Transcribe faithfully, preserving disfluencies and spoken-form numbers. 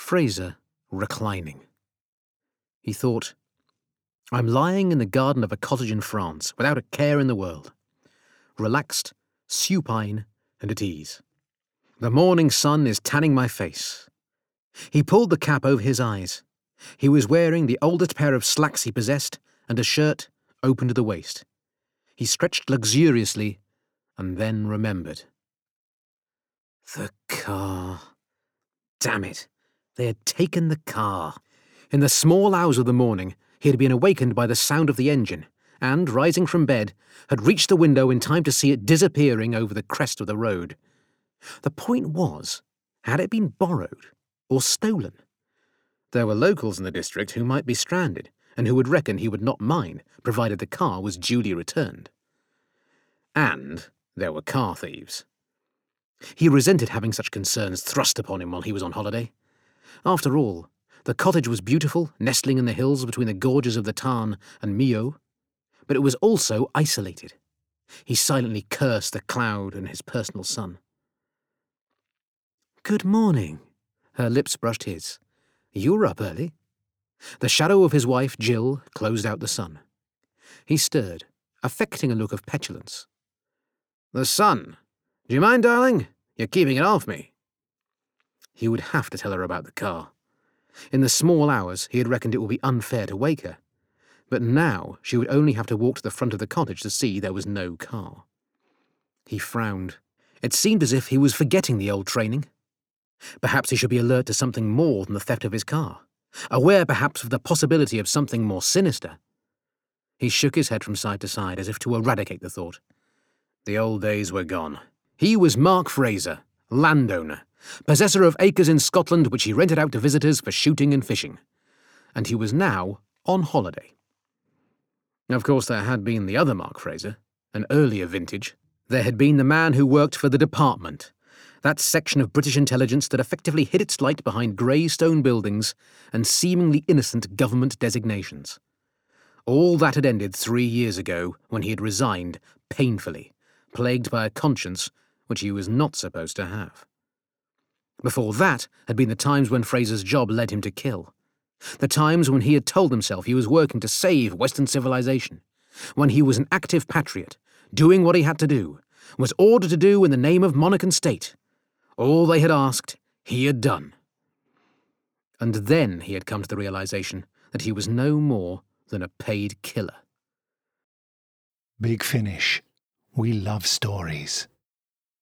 Fraser reclining. He thought, I'm lying in the garden of a cottage in France, without a care in the world. Relaxed, supine, and at ease. The morning sun is tanning my face. He pulled the cap over his eyes. He was wearing the oldest pair of slacks he possessed, and a shirt open to the waist. He stretched luxuriously, and then remembered. The car. Damn it. They had taken the car. In the small hours of the morning, he had been awakened by the sound of the engine, and, rising from bed, had reached the window in time to see it disappearing over the crest of the road. The point was, had it been borrowed or stolen? There were locals in the district who might be stranded, and who would reckon he would not mind, provided the car was duly returned. And there were car thieves. He resented having such concerns thrust upon him while he was on holiday. After all, the cottage was beautiful, nestling in the hills between the gorges of the Tarn and Millau, but it was also isolated. He silently cursed the cloud and his personal sun. Good morning. Her lips brushed his. You were up early. The shadow of his wife, Jill, closed out the sun. He stirred, affecting a look of petulance. The sun? Do you mind, darling? You're keeping it off me. He would have to tell her about the car. In the small hours, he had reckoned it would be unfair to wake her. But now she would only have to walk to the front of the cottage to see there was no car. He frowned. It seemed as if he was forgetting the old training. Perhaps he should be alert to something more than the theft of his car. Aware, perhaps, of the possibility of something more sinister. He shook his head from side to side as if to eradicate the thought. The old days were gone. He was Mark Fraser, landowner, possessor of acres in Scotland which he rented out to visitors for shooting and fishing. And he was now on holiday. Of course, there had been the other Mark Fraser, an earlier vintage. There had been the man who worked for the Department, that section of British intelligence that effectively hid its light behind grey stone buildings and seemingly innocent government designations. All that had ended three years ago when he had resigned, painfully, plagued by a conscience which he was not supposed to have. Before that had been the times when Fraser's job led him to kill. The times when he had told himself he was working to save Western civilization. When he was an active patriot, doing what he had to do, was ordered to do in the name of monarch and state. All they had asked, he had done. And then he had come to the realization that he was no more than a paid killer. Big Finish. We love stories.